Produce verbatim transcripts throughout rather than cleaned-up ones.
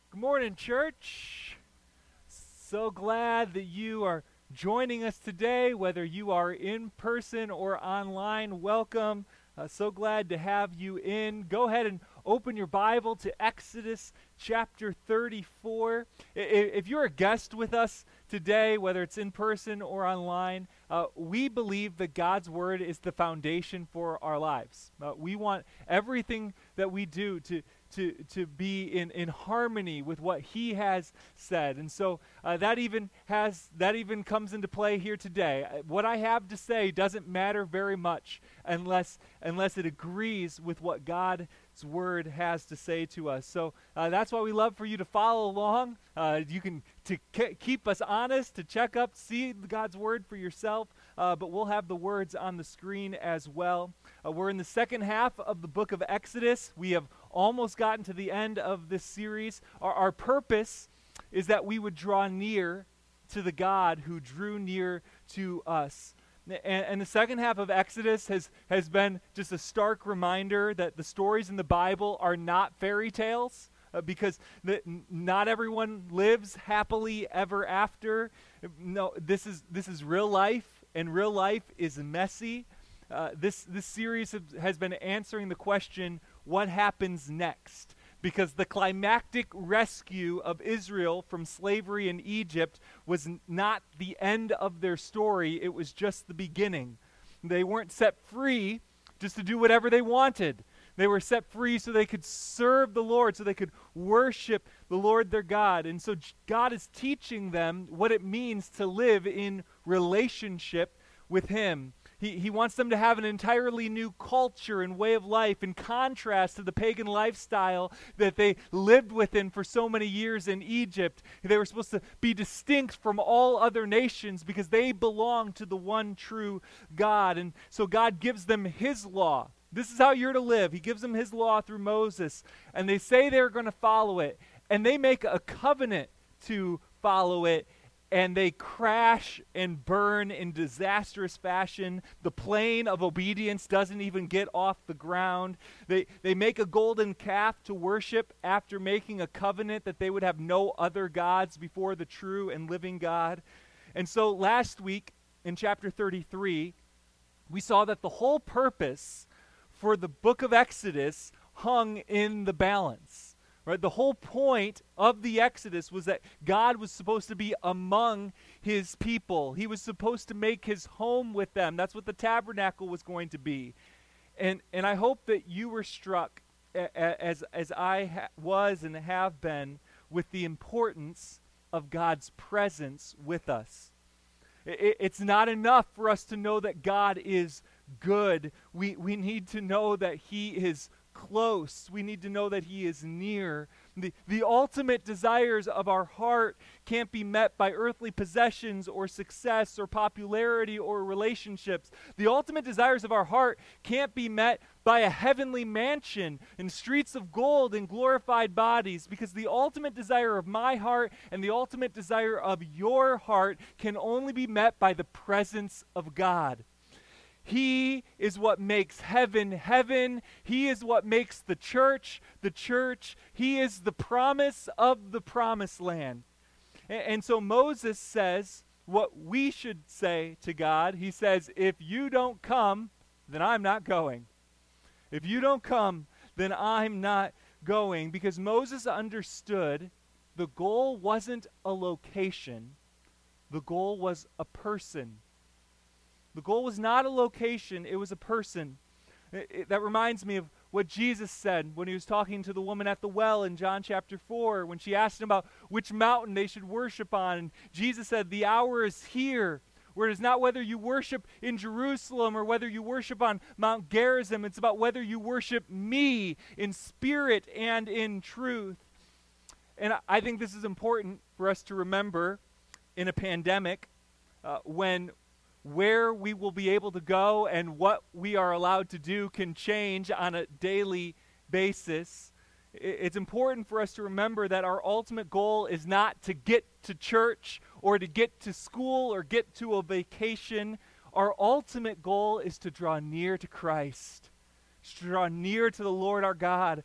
Good morning, church. So glad that you are joining us today, whether you are in person or online. Welcome. Uh, so glad to have you in. Go ahead and open your Bible to Exodus chapter thirty-four. I- i- If you're a guest with us today, whether it's in person or online, uh, we believe that God's Word is the foundation for our lives. Uh, we want everything that we do to to to be in in harmony with what He has said, and so uh, that even has that even comes into play here today. Uh, What I have to say doesn't matter very much unless unless it agrees with what God's Word has to say to us. So uh, that's why we love for you to follow along. Uh, you can to ke- keep us honest, to check up, see God's Word for yourself. Uh, but we'll have the words on the screen as well. Uh, we're in the second half of the book of Exodus. We have almost gotten to the end of this series. Our, our purpose is that we would draw near to the God who drew near to us. And, and the second half of Exodus has, has been just a stark reminder that the stories in the Bible are not fairy tales. Uh, because the, n- not everyone lives happily ever after. No, this is this is real life, and real life is messy. Uh, this this series have, has been answering the question, what happens next? Because the climactic rescue of Israel from slavery in Egypt was n- not the end of their story, it was just the beginning. They weren't set free just to do whatever they wanted. They were set free so they could serve the Lord, so they could worship the Lord their God. And so J- God is teaching them what it means to live in relationship with Him. He, he wants them to have an entirely new culture and way of life in contrast to the pagan lifestyle that they lived within for so many years in Egypt. They were supposed to be distinct from all other nations because they belong to the one true God. And so God gives them His law. This is how you're to live. He gives them His law through Moses. And they say they're going to follow it. And they make a covenant to follow it. And they crash and burn in disastrous fashion. The plane of obedience doesn't even get off the ground. They, they make a golden calf to worship after making a covenant that they would have no other gods before the true and living God. And so last week in chapter thirty-three, we saw that the whole purpose for the book of Exodus hung in the balance. Right? The whole point of the Exodus was that God was supposed to be among His people. He was supposed to make His home with them. That's what the tabernacle was going to be. And and I hope that you were struck, a- a- as as I ha- was and have been, with the importance of God's presence with us. I- i- it's not enough for us to know that God is good. We we need to know that He is close. We need to know that He is near. The, the ultimate desires of our heart can't be met by earthly possessions or success or popularity or relationships. The ultimate desires of our heart can't be met by a heavenly mansion and streets of gold and glorified bodies, because the ultimate desire of my heart and the ultimate desire of your heart can only be met by the presence of God. He is what makes heaven heaven. He is what makes the church the church. He is the promise of the promised land. And, and so Moses says what we should say to God. He says, if you don't come, then I'm not going. If you don't come, then I'm not going. Because Moses understood the goal wasn't a location, the goal was a person. The goal was not a location, it was a person. It, it, that reminds me of what Jesus said when He was talking to the woman at the well in John chapter four, when she asked Him about which mountain they should worship on. And Jesus said, the hour is here, where it is not whether you worship in Jerusalem or whether you worship on Mount Gerizim. It's about whether you worship Me in spirit and in truth. And I, I think this is important for us to remember in a pandemic, uh, when where we will be able to go and what we are allowed to do can change on a daily basis. It's important for us to remember that our ultimate goal is not to get to church or to get to school or get to a vacation. Our ultimate goal is to draw near to Christ, to draw near to the Lord our God.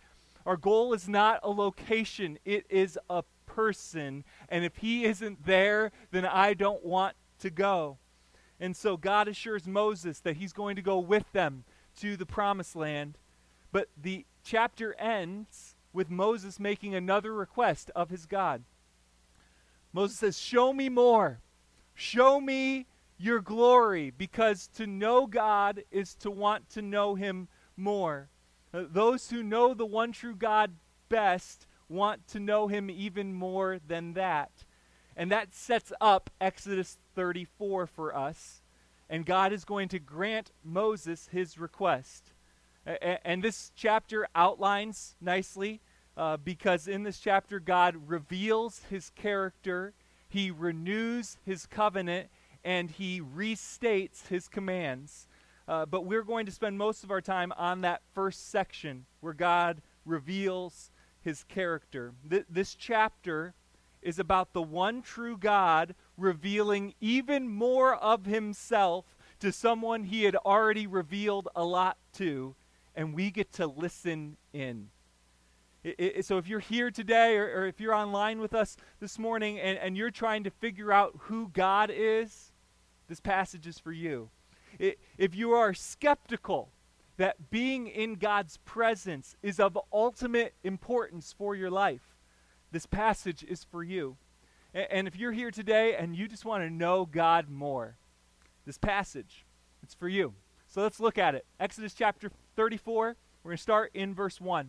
Our goal is not a location, it is a person. And if he isn't there, then I don't want to go. And so God assures Moses that he's going to go with them to the promised land. But the chapter ends with Moses making another request of his God. Moses says, show me more. Show me your glory, because to know God is to want to know him more. Uh, those who know the one true God best want to know him even more than that. And that sets up Exodus thirty-four for us. And God is going to grant Moses his request. A- and this chapter outlines nicely, uh, because in this chapter God reveals his character, he renews his covenant, and he restates his commands. Uh, but we're going to spend most of our time on that first section where God reveals his character. Th- this chapter is about the one true God revealing even more of himself to someone he had already revealed a lot to, and we get to listen in. It, it, so if you're here today, or, or if you're online with us this morning, and, and you're trying to figure out who God is, this passage is for you. It, if you are skeptical that being in God's presence is of ultimate importance for your life, this passage is for you. A- and if you're here today and you just want to know God more, this passage, it's for you. So let's look at it. Exodus chapter thirty-four, we're going to start in verse one.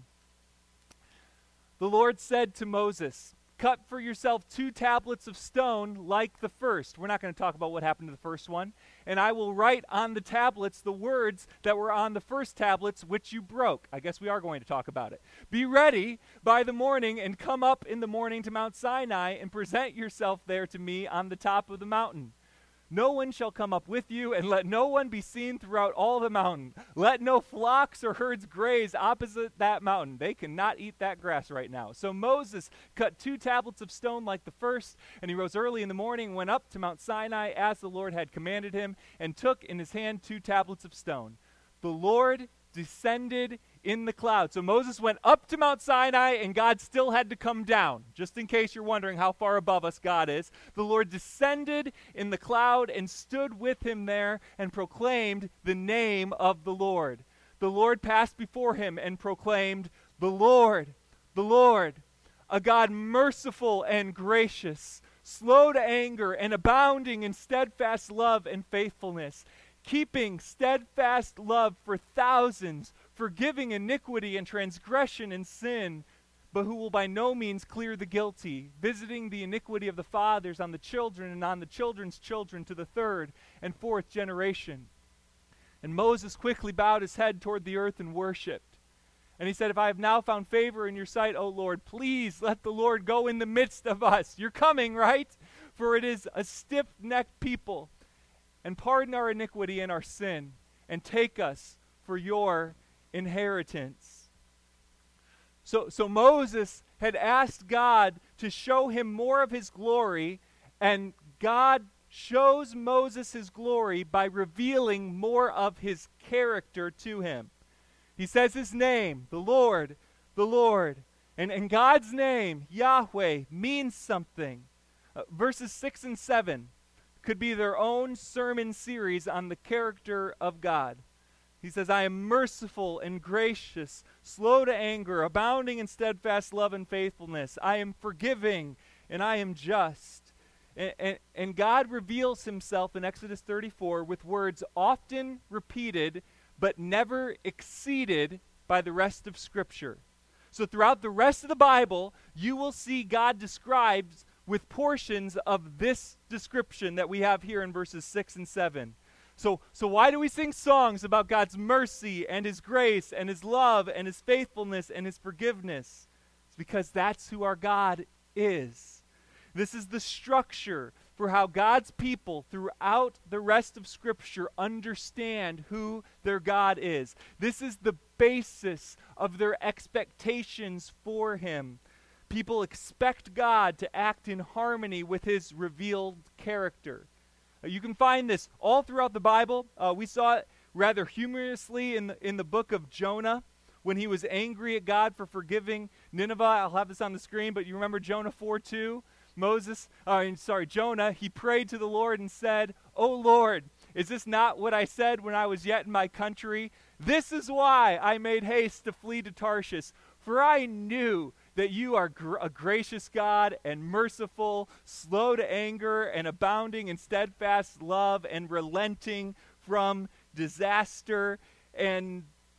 The Lord said to Moses, cut for yourself two tablets of stone like the first. We're not going to talk about what happened to the first one. And I will write on the tablets the words that were on the first tablets which you broke. I guess we are going to talk about it. Be ready by the morning and come up in the morning to Mount Sinai and present yourself there to me on the top of the mountain. No one shall come up with you, and let no one be seen throughout all the mountain. Let no flocks or herds graze opposite that mountain. They cannot eat that grass right now. So Moses cut two tablets of stone like the first, and he rose early in the morning and went up to Mount Sinai as the Lord had commanded him, and took in his hand two tablets of stone. The Lord descended in the cloud. So Moses went up to Mount Sinai, and God still had to come down. Just in case you're wondering how far above us God is, the Lord descended in the cloud and stood with him there and proclaimed the name of the Lord. The Lord passed before him and proclaimed, the Lord, the Lord, a God merciful and gracious, slow to anger and abounding in steadfast love and faithfulness, keeping steadfast love for thousands, forgiving iniquity and transgression and sin, but who will by no means clear the guilty, visiting the iniquity of the fathers on the children and on the children's children to the third and fourth generation. And Moses quickly bowed his head toward the earth and worshipped. And he said, if I have now found favor in your sight, O Lord, please let the Lord go in the midst of us. You're coming, right? For it is a stiff-necked people. And pardon our iniquity and our sin, and take us for your inheritance. So, so Moses had asked God to show him more of his glory, and God shows Moses his glory by revealing more of his character to him. He says his name, the Lord, the Lord. And, and God's name, Yahweh, means something. Uh, verses six and seven could be their own sermon series on the character of God. He says, I am merciful and gracious, slow to anger, abounding in steadfast love and faithfulness. I am forgiving and I am just. And, and, and God reveals himself in Exodus thirty-four with words often repeated but never exceeded by the rest of Scripture. So throughout the rest of the Bible, you will see God described with portions of this description that we have here in verses six and seven. So, so why do we sing songs about God's mercy and his grace and his love and his faithfulness and his forgiveness? It's because that's who our God is. This is the structure for how God's people throughout the rest of Scripture understand who their God is. This is the basis of their expectations for him. People expect God to act in harmony with his revealed character. Uh, you can find this all throughout the Bible. Uh, we saw it rather humorously in the, in the book of Jonah, when he was angry at God for forgiving Nineveh. I'll have this on the screen, but you remember Jonah four two? Moses, uh, sorry, Jonah, he prayed to the Lord and said, "O Lord, is this not what I said when I was yet in my country? This is why I made haste to flee to Tarshish, for I knew that you are gr- a gracious God and merciful, slow to anger and abounding in steadfast love and relenting from disaster." And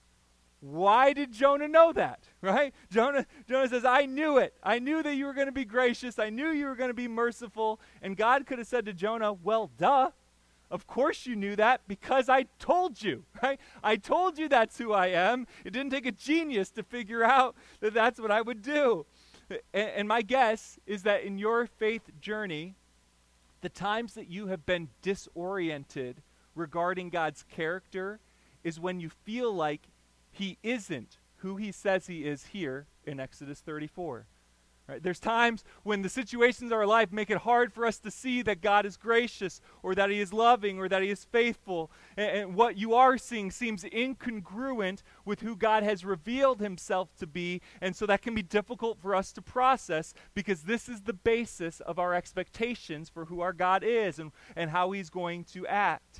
why did Jonah know that, right? Jonah, Jonah says, I knew it. I knew that you were going to be gracious. I knew you were going to be merciful. And God could have said to Jonah, well, duh. Of course you knew that because I told you, right? I told you that's who I am. It didn't take a genius to figure out that that's what I would do. And, and my guess is that in your faith journey, the times that you have been disoriented regarding God's character is when you feel like he isn't who he says he is here in Exodus thirty-four. Right? There's times when the situations of our life make it hard for us to see that God is gracious or that he is loving or that he is faithful. And, and what you are seeing seems incongruent with who God has revealed himself to be. And so that can be difficult for us to process because this is the basis of our expectations for who our God is and, and how he's going to act.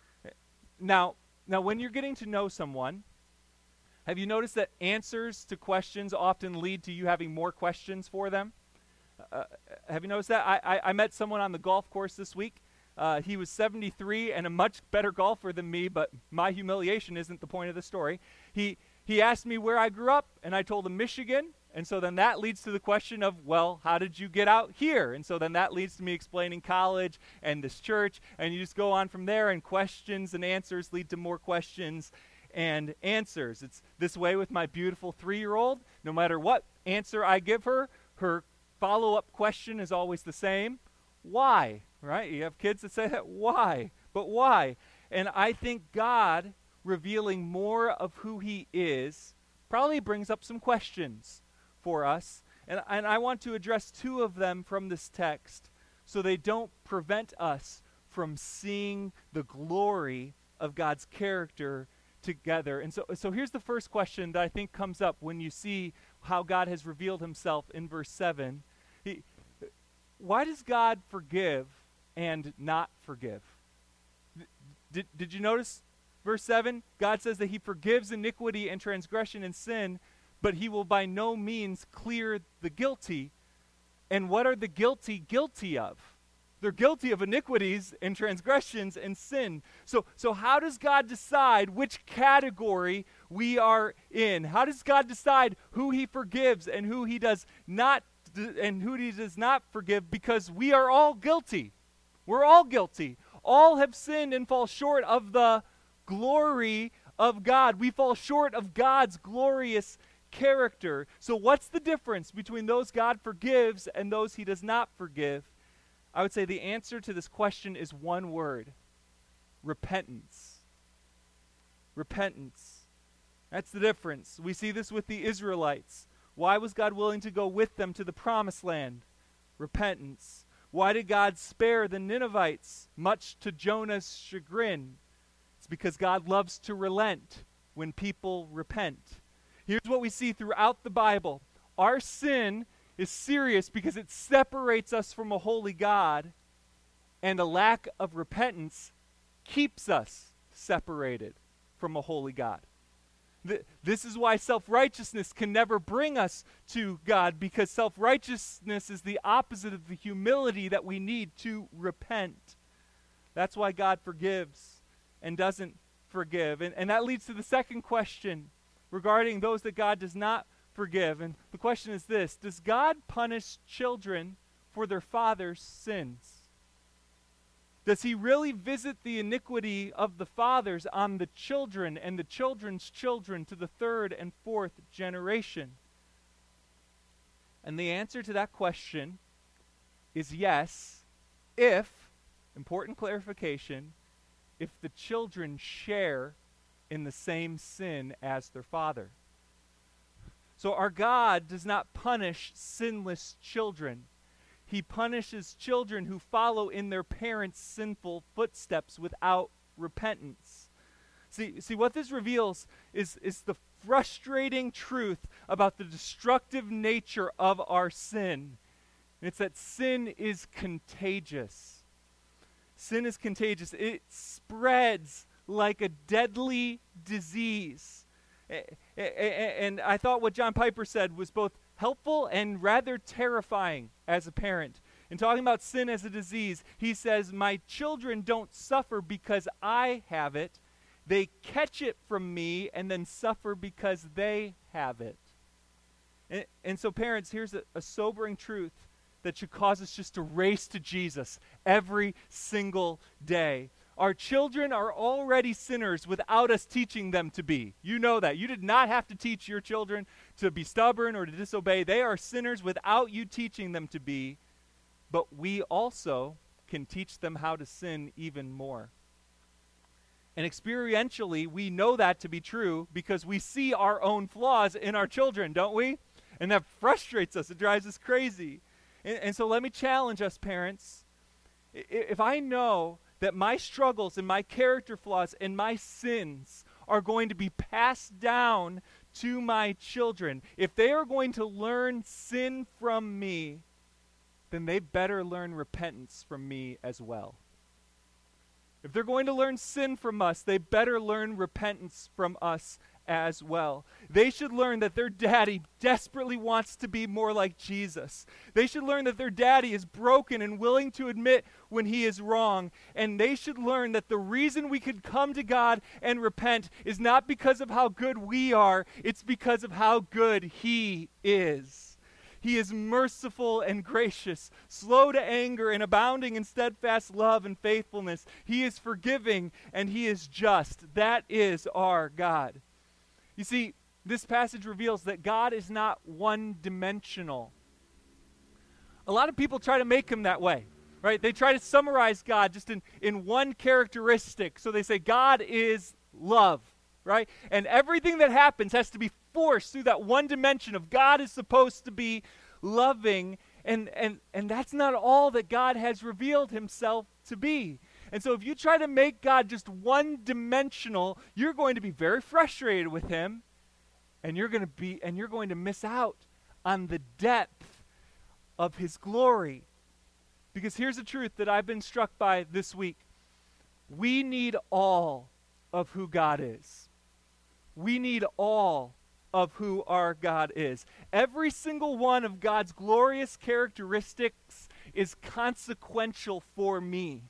Now, now, when you're getting to know someone, have you noticed that answers to questions often lead to you having more questions for them? Uh, have you noticed that? I, I, I met someone on the golf course this week. Uh, he was seventy-three and a much better golfer than me, but my humiliation isn't the point of the story. He, he asked me where I grew up, and I told him Michigan. And so then that leads to the question of, well, how did you get out here? And so then that leads to me explaining college and this church. And you just go on from there, and questions and answers lead to more questions and answers. It's this way with my beautiful three-year-old. No matter what answer I give her, her follow-up question is always the same. Why? Right? You have kids that say that. Why? But why? And I think God revealing more of who he is probably brings up some questions for us. And, and I want to address two of them from this text so they don't prevent us from seeing the glory of God's character together. And so so here's the first question that I think comes up when you see how God has revealed himself in verse seven. He, why does God forgive and not forgive? Did, did you notice verse seven? God says that he forgives iniquity and transgression and sin, but he will by no means clear the guilty. And what are the guilty guilty of? They're guilty of iniquities and transgressions and sin. So, so how does God decide which category we are in? How does God decide who he forgives and who he does not and who he does not forgive? Because we are all guilty. We're all guilty. All have sinned and fall short of the glory of God. We fall short of God's glorious character. So what's the difference between those God forgives and those he does not forgive? I would say the answer to this question is one word: repentance. Repentance. That's the difference. We see this with the Israelites. Why was God willing to go with them to the promised land? Repentance. Why did God spare the Ninevites, much to Jonah's chagrin? It's because God loves to relent when people repent. Here's what we see throughout the Bible. Our sin is serious because it separates us from a holy God, and a lack of repentance keeps us separated from a holy God. Th- this is why self-righteousness can never bring us to God, because self-righteousness is the opposite of the humility that we need to repent. That's why God forgives and doesn't forgive. And, and that leads to the second question regarding those that God does not forgive. And the question is this: does God punish children for their father's sins? Does he really visit the iniquity of the fathers on the children and the children's children to the third and fourth generation? And the answer to that question is yes, if, important clarification, if the children share in the same sin as their father. So our God does not punish sinless children. He punishes children who follow in their parents' sinful footsteps without repentance. See, see what this reveals is, is the frustrating truth about the destructive nature of our sin. And it's that sin is contagious. Sin is contagious. It spreads like a deadly disease. And I thought what John Piper said was both helpful and rather terrifying as a parent. In talking about sin as a disease, he says, my children don't suffer because I have it. They catch it from me and then suffer because they have it. And, and so parents, here's a, a sobering truth that should cause us just to race to Jesus every single day. Our children are already sinners without us teaching them to be. You know that. You did not have to teach your children to be stubborn or to disobey. They are sinners without you teaching them to be. But we also can teach them how to sin even more. And experientially, we know that to be true because we see our own flaws in our children, don't we? And that frustrates us. It drives us crazy. And, and so let me challenge us, parents. I, if I know that my struggles and my character flaws and my sins are going to be passed down to my children, if they are going to learn sin from me, then they better learn repentance from me as well. If they're going to learn sin from us, they better learn repentance from us as well. They should learn that their daddy desperately wants to be more like Jesus. They should learn that their daddy is broken and willing to admit when he is wrong. And they should learn that the reason we could come to God and repent is not because of how good we are, it's because of how good he is. He is merciful and gracious, slow to anger and abounding in steadfast love and faithfulness. He is forgiving and he is just. That is our God. You see, this passage reveals that God is not one-dimensional. A lot of people try to make him that way, right? They try to summarize God just in, in one characteristic. So they say God is love, right? And everything that happens has to be forced through that one dimension of God is supposed to be loving, and, and, and that's not all that God has revealed himself to be. And so if you try to make God just one-dimensional, you're going to be very frustrated with him, and you're going to be and you're going to miss out on the depth of his glory. Because here's the truth that I've been struck by this week. We need all of who God is. We need all of who our God is. Every single one of God's glorious characteristics is consequential for me.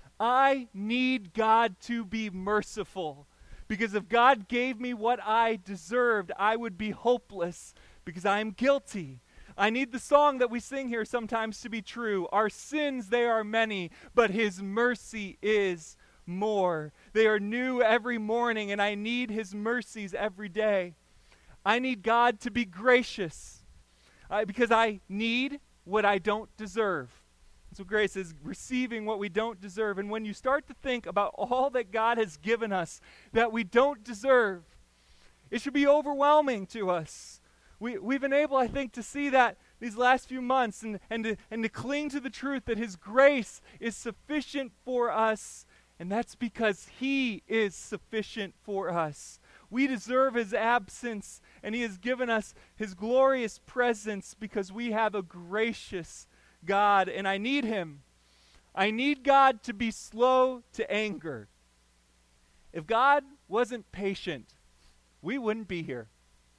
I need God to be merciful, because if God gave me what I deserved, I would be hopeless because I am guilty. I need the song that we sing here sometimes to be true. Our sins, they are many, but his mercy is more. They are new every morning, and I need his mercies every day. I need God to be gracious uh, because I need what I don't deserve. So grace is receiving what we don't deserve. And when you start to think about all that God has given us that we don't deserve, it should be overwhelming to us. We, we've been able, I think, to see that these last few months and, and, to, and to cling to the truth that his grace is sufficient for us, and that's because he is sufficient for us. We deserve his absence, and he has given us his glorious presence because we have a gracious God, and I need him. I need God to be slow to anger. If God wasn't patient, we wouldn't be here.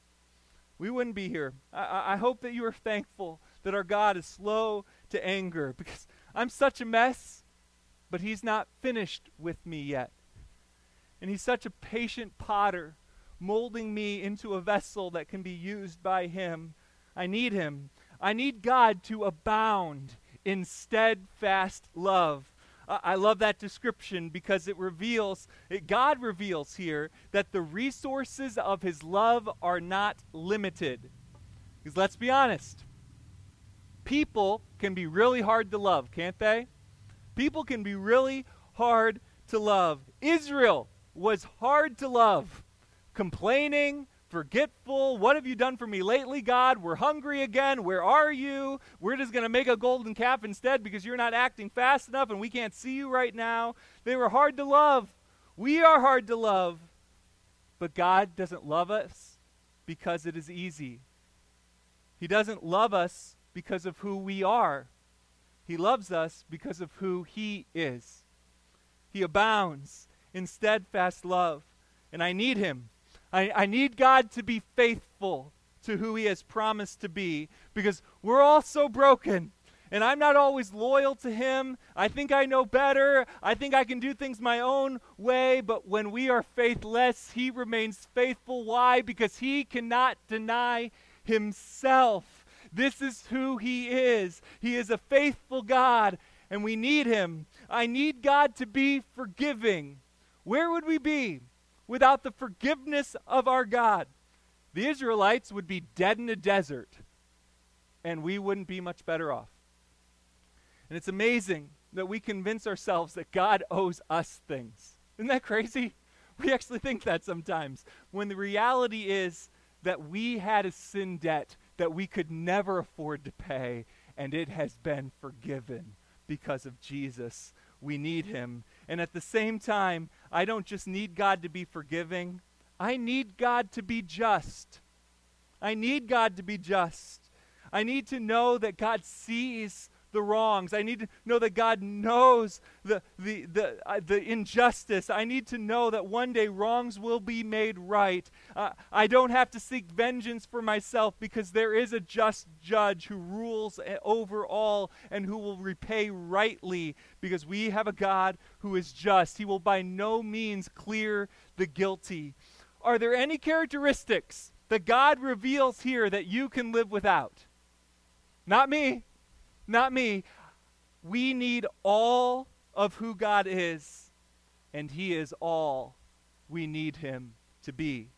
We wouldn't be here. I, I hope that you are thankful that our God is slow to anger, because I'm such a mess, but he's not finished with me yet. And he's such a patient potter, molding me into a vessel that can be used by him. I need him. I need God to abound in steadfast love. Uh, I love that description because it reveals, it, God reveals here that the resources of his love are not limited. Because let's be honest, people can be really hard to love, can't they? People can be really hard to love. Israel was hard to love. Complaining, forgetful. What have you done for me lately, God? We're hungry again. Where are you? We're just going to make a golden calf instead because you're not acting fast enough and we can't see you right now. They were hard to love. We are hard to love. But God doesn't love us because it is easy. He doesn't love us because of who we are. He loves us because of who he is. He abounds in steadfast love, and I need him. I, I need God to be faithful to who he has promised to be, because we're all so broken, and I'm not always loyal to him. I think I know better. I think I can do things my own way, but when we are faithless, he remains faithful. Why? Because he cannot deny himself. This is who he is. He is a faithful God, and we need him. I need God to be forgiving. Where would we be without the forgiveness of our God? The Israelites would be dead in a desert, and we wouldn't be much better off. And it's amazing that we convince ourselves that God owes us things. Isn't that crazy? We actually think that sometimes, when the reality is that we had a sin debt that we could never afford to pay, and it has been forgiven because of Jesus. We need him. And at the same time, I don't just need God to be forgiving. I need God to be just. I need God to be just. I need to know that God sees the wrongs. I need to know that God knows the the the uh, the injustice. I need to know that one day wrongs will be made right. Uh, I don't have to seek vengeance for myself, because there is a just judge who rules over all and who will repay rightly, because we have a God who is just. He will by no means clear the guilty. Are there any characteristics that God reveals here that you can live without? Not me. Not me. We need all of who God is, and he is all we need him to be.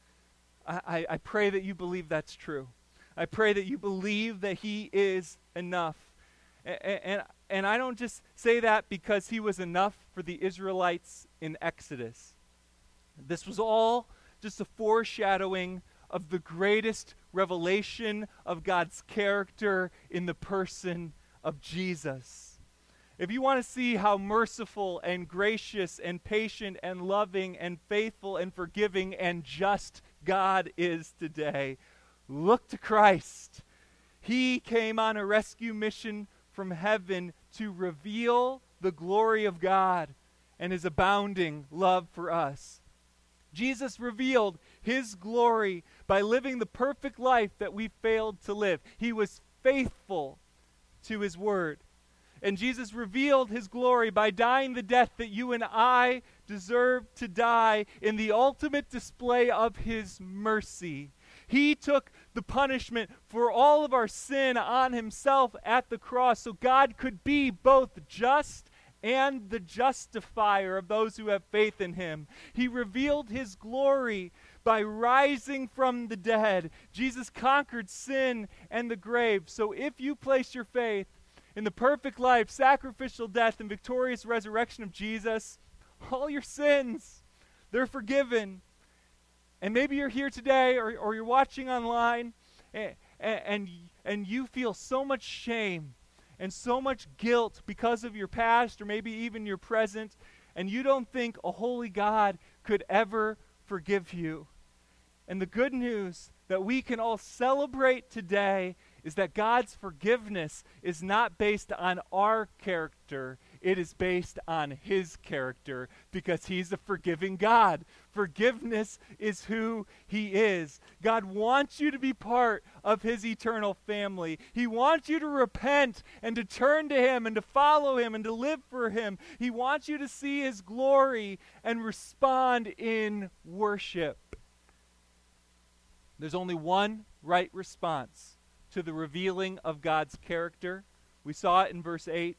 I, I, I pray that you believe that's true. I pray that you believe that he is enough. And, and, and I don't just say that because he was enough for the Israelites in Exodus. This was all just a foreshadowing of the greatest revelation of God's character in the person of Jesus. If you want to see how merciful and gracious and patient and loving and faithful and forgiving and just God is today, look to Christ. He came on a rescue mission from heaven to reveal the glory of God and his abounding love for us. Jesus revealed his glory by living the perfect life that we failed to live. He was faithful to his word. And Jesus revealed his glory by dying the death that you and I deserve to die in the ultimate display of his mercy. He took the punishment for all of our sin on himself at the cross, so God could be both just and the justifier of those who have faith in him. He revealed his glory by rising from the dead. Jesus conquered sin and the grave. So if you place your faith in the perfect life, sacrificial death, and victorious resurrection of Jesus, all your sins, they're forgiven. And maybe you're here today, or, or you're watching online, and, and, and you feel so much shame and so much guilt because of your past, or maybe even your present, and you don't think a holy God could ever forgive you. And the good news that we can all celebrate today is that God's forgiveness is not based on our character. It is based on his character, because he's a forgiving God. Forgiveness is who he is. God wants you to be part of his eternal family. He wants you to repent and to turn to him and to follow him and to live for him. He wants you to see his glory and respond in worship. There's only one right response to the revealing of God's character. We saw it in verse eight.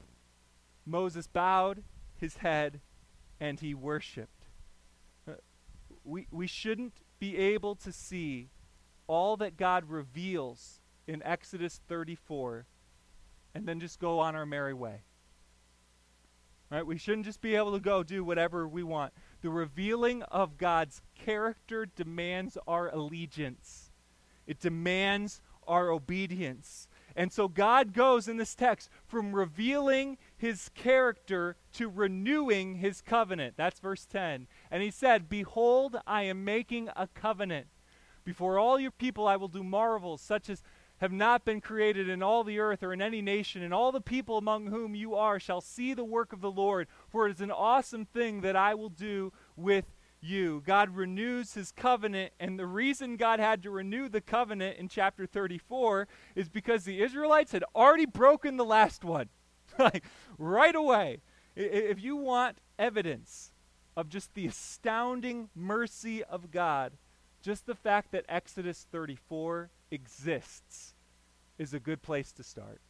Moses bowed his head and he worshiped. Uh, we, we shouldn't be able to see all that God reveals in Exodus thirty-four and then just go on our merry way. Right? We shouldn't just be able to go do whatever we want. The revealing of God's character demands our allegiance. It demands our obedience. And so God goes in this text from revealing his character to renewing his covenant. That's verse ten. And he said, "Behold, I am making a covenant Before all your people I will do marvels such as have not been created in all the earth or in any nation, and all the people among whom you are shall see the work of the Lord, for it is an awesome thing that I will do with you. God renews his covenant, and the reason God had to renew the covenant in chapter thirty-four is because the Israelites had already broken the last one. Like, right away. I- If you want evidence of just the astounding mercy of God, just the fact that Exodus thirty-four exists is a good place to start.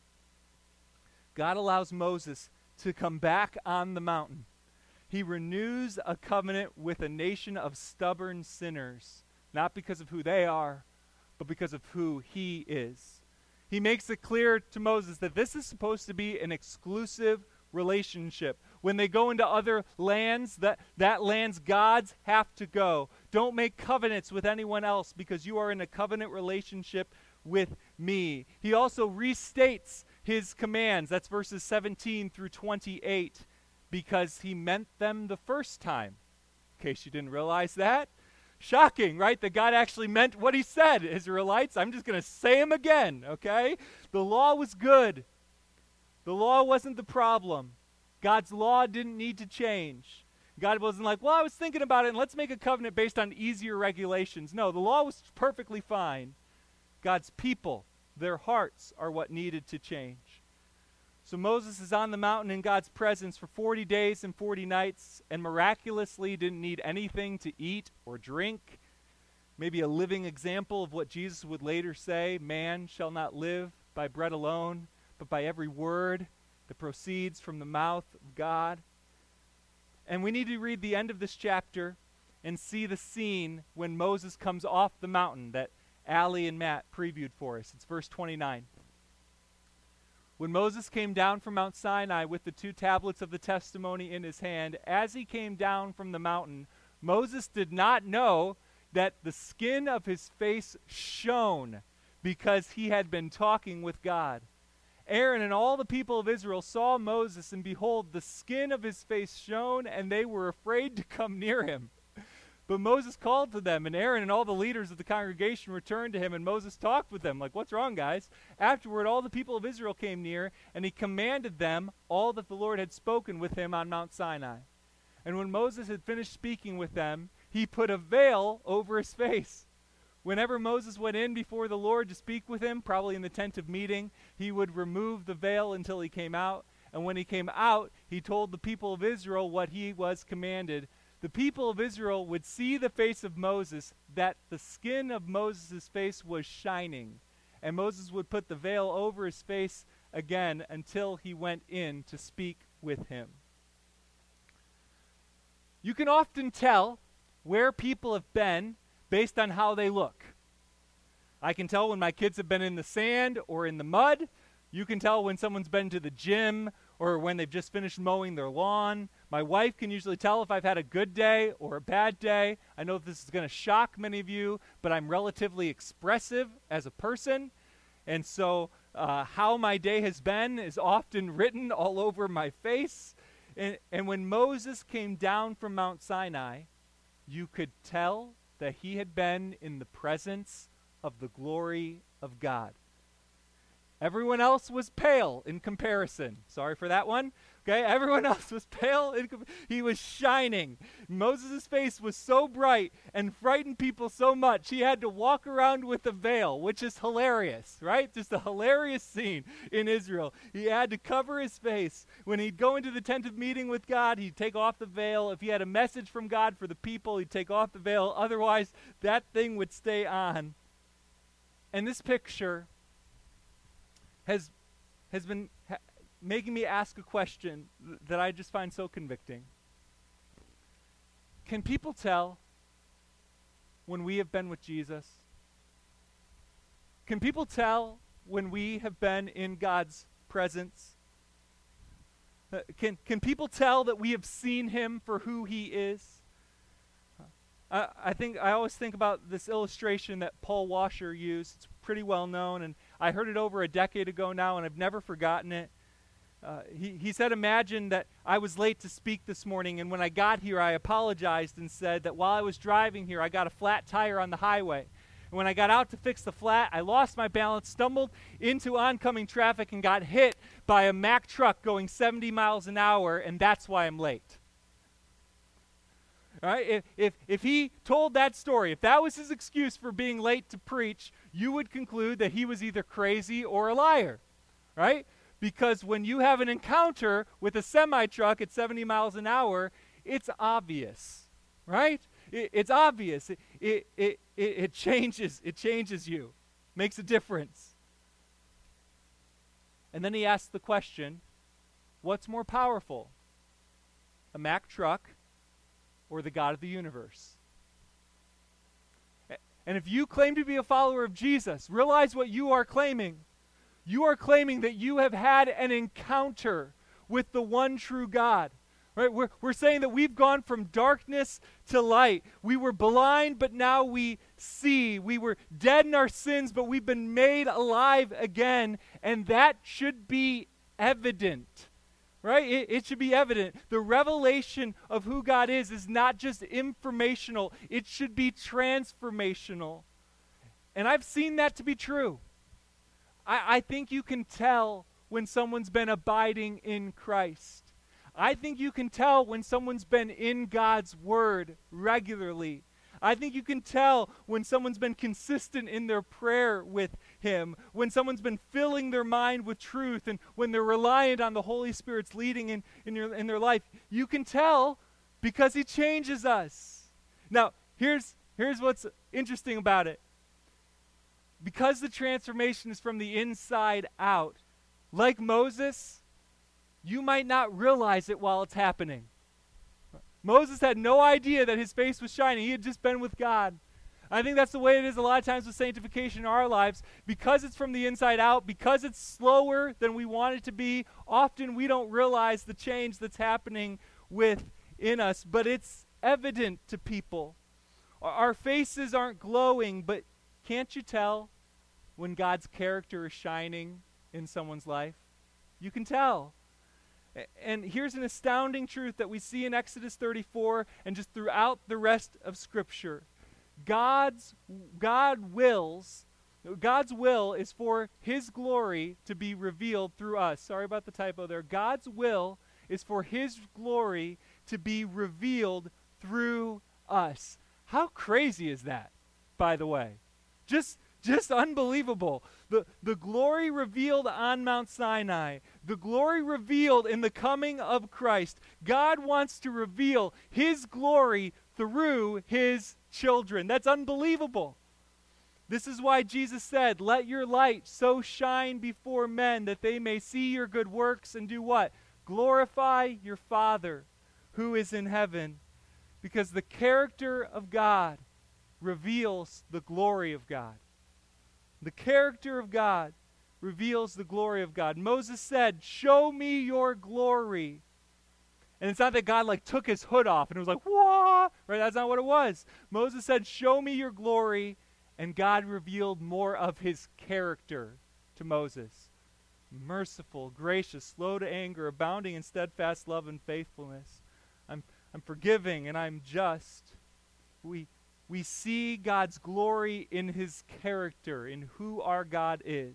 God allows Moses to come back on the mountain. He renews a covenant with a nation of stubborn sinners, not because of who they are, but because of who he is. He makes it clear to Moses that this is supposed to be an exclusive relationship. When they go into other lands, that, that land's gods have to go. Don't make covenants with anyone else because you are in a covenant relationship with me. He also restates his commands. That's verses seventeen through twenty-eight, because he meant them the first time. In case you didn't realize that. Shocking, right? That God actually meant what he said, Israelites. I'm just going to say them again, okay? The law was good. The law wasn't the problem. God's law didn't need to change. God wasn't like, well, I was thinking about it, and let's make a covenant based on easier regulations. No, the law was perfectly fine. God's people, their hearts, are what needed to change. So Moses is on the mountain in God's presence for forty days and forty nights, and miraculously didn't need anything to eat or drink. Maybe a living example of what Jesus would later say, man shall not live by bread alone, but by every word that proceeds from the mouth of God. And we need to read the end of this chapter and see the scene when Moses comes off the mountain that Allie and Matt previewed for us. It's verse twenty-nine. When Moses came down from Mount Sinai with the two tablets of the testimony in his hand, as he came down from the mountain, Moses did not know that the skin of his face shone because he had been talking with God. Aaron and all the people of Israel saw Moses, and behold, the skin of his face shone, and they were afraid to come near him. But Moses called to them, and Aaron and all the leaders of the congregation returned to him, and Moses talked with them, like, what's wrong, guys? Afterward, all the people of Israel came near, and he commanded them all that the Lord had spoken with him on Mount Sinai. And when Moses had finished speaking with them, he put a veil over his face. Whenever Moses went in before the Lord to speak with him, probably in the tent of meeting, he would remove the veil until he came out. And when he came out, he told the people of Israel what he was commanded. The people of Israel would see the face of Moses, that the skin of Moses' face was shining. And Moses would put the veil over his face again until he went in to speak with him. You can often tell where people have been based on how they look. I can tell when my kids have been in the sand or in the mud. You can tell when someone's been to the gym or when they've just finished mowing their lawn. My wife can usually tell if I've had a good day or a bad day. I know this is going to shock many of you, but I'm relatively expressive as a person. And so uh, how my day has been is often written all over my face. And, and when Moses came down from Mount Sinai, you could tell that he had been in the presence of the glory of God. Everyone else was pale in comparison. Sorry for that one. Okay, everyone else was pale. In com- he was shining. Moses' face was so bright and frightened people so much, he had to walk around with a veil, which is hilarious, right? Just a hilarious scene in Israel. He had to cover his face. When he'd go into the tent of meeting with God, he'd take off the veil. If he had a message from God for the people, he'd take off the veil. Otherwise, that thing would stay on. And this picture has has been ha- making me ask a question th- that I just find so convicting. Can people tell when we have been with Jesus? Can people tell when we have been in God's presence? Uh, can can people tell that we have seen him for who he is? Uh, I, I think I always think about this illustration that Paul Washer used. It's pretty well known, and I heard it over a decade ago now, and I've never forgotten it. Uh, he, he said, imagine that I was late to speak this morning, and when I got here, I apologized and said that while I was driving here, I got a flat tire on the highway. And when I got out to fix the flat, I lost my balance, stumbled into oncoming traffic, and got hit by a Mack truck going seventy miles an hour, and that's why I'm late. All right? If, if, if he told that story, if that was his excuse for being late to preach, you would conclude that he was either crazy or a liar, right? Because when you have an encounter with a semi-truck at seventy miles an hour, it's obvious, right? It, it's obvious. It, it, it, it, it changes. It changes you. Makes a difference. And then he asks the question, what's more powerful? A Mack truck or the God of the universe? And if you claim to be a follower of Jesus, realize what you are claiming. You are claiming that you have had an encounter with the one true God. Right? We're, we're saying that we've gone from darkness to light. We were blind, but now we see. We were dead in our sins, but we've been made alive again. And that should be evident. Right? It, it should be evident. The revelation of who God is is not just informational. It should be transformational. And I've seen that to be true. I, I think you can tell when someone's been abiding in Christ. I think you can tell when someone's been in God's Word regularly. I think you can tell when someone's been consistent in their prayer with Him, when someone's been filling their mind with truth, and when they're reliant on the Holy Spirit's leading in, in, your, in their life. You can tell because He changes us. Now, here's, here's what's interesting about it. Because the transformation is from the inside out, like Moses, you might not realize it while it's happening. Moses had no idea that his face was shining. He had just been with God. I think that's the way it is a lot of times with sanctification in our lives. Because it's from the inside out, because it's slower than we want it to be, often we don't realize the change that's happening within us. But it's evident to people. Our, our faces aren't glowing, but can't you tell when God's character is shining in someone's life? You can tell. And here's an astounding truth that we see in Exodus thirty-four and just throughout the rest of Scripture. God's God wills, God's will is for His glory to be revealed through us. Sorry about the typo there. God's will is for His glory to be revealed through us. How crazy is that, by the way? Just Just unbelievable. The, the glory revealed on Mount Sinai, the glory revealed in the coming of Christ. God wants to reveal His glory through His children. That's unbelievable. This is why Jesus said, "Let your light so shine before men that they may see your good works and do what? Glorify your Father who is in heaven." Because the character of God reveals the glory of God. The character of God reveals the glory of God. Moses said, "Show me your glory." And it's not that God like took his hood off and it was like, "Whoa!" Right? That's not what it was. Moses said, "Show me your glory." And God revealed more of His character to Moses. Merciful, gracious, slow to anger, abounding in steadfast love and faithfulness. I'm, I'm forgiving and I'm just. We We see God's glory in His character, in who our God is.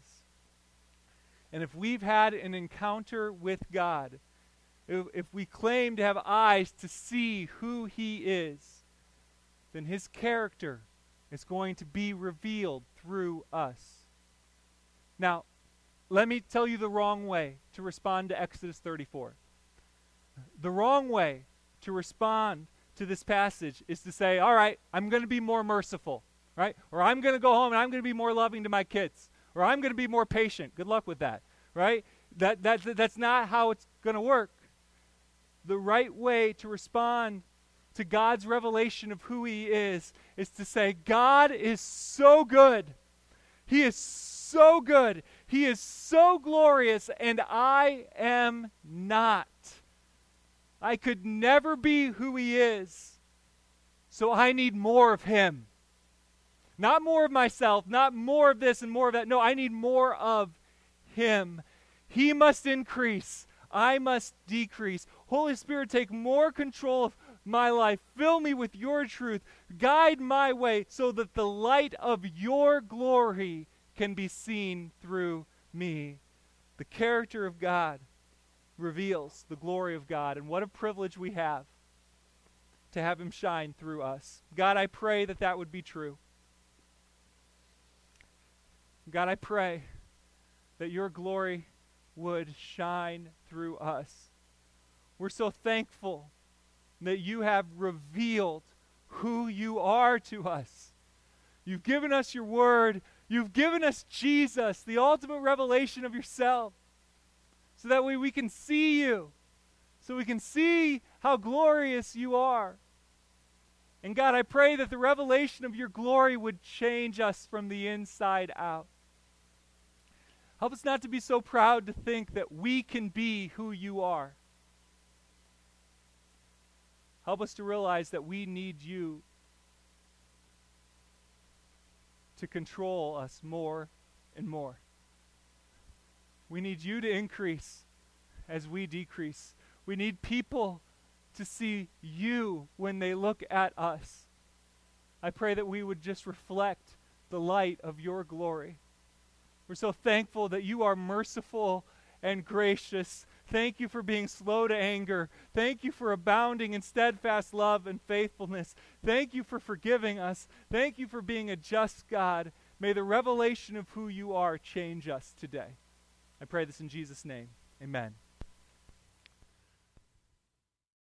And if we've had an encounter with God, if, if we claim to have eyes to see who He is, then His character is going to be revealed through us. Now, let me tell you the wrong way to respond to Exodus thirty-four. The wrong way to respond to this passage is to say, all right, I'm going to be more merciful, right? Or I'm going to go home and I'm going to be more loving to my kids. Or I'm going to be more patient. Good luck with that, right? That, that, that's not how it's going to work. The right way to respond to God's revelation of who He is is to say, God is so good. He is so good. He is so glorious, and I am not. I could never be who He is, so I need more of Him. Not more of myself, not more of this and more of that. No, I need more of Him. He must increase. I must decrease. Holy Spirit, take more control of my life. Fill me with your truth. Guide my way so that the light of your glory can be seen through me. The character of God reveals the glory of God, and what a privilege we have to have him shine through us. God, I pray that that would be true. God, I pray that your glory would shine through us. We're so thankful that you have revealed who you are to us. You've given us your word. You've given us Jesus, the ultimate revelation of yourself, so that way we can see you, so we can see how glorious you are. And God, I pray that the revelation of your glory would change us from the inside out. Help us not to be so proud to think that we can be who you are. Help us to realize that we need you to control us more and more. We need you to increase as we decrease. We need people to see you when they look at us. I pray that we would just reflect the light of your glory. We're so thankful that you are merciful and gracious. Thank you for being slow to anger. Thank you for abounding in steadfast love and faithfulness. Thank you for forgiving us. Thank you for being a just God. May the revelation of who you are change us today. I pray this in Jesus' name. Amen.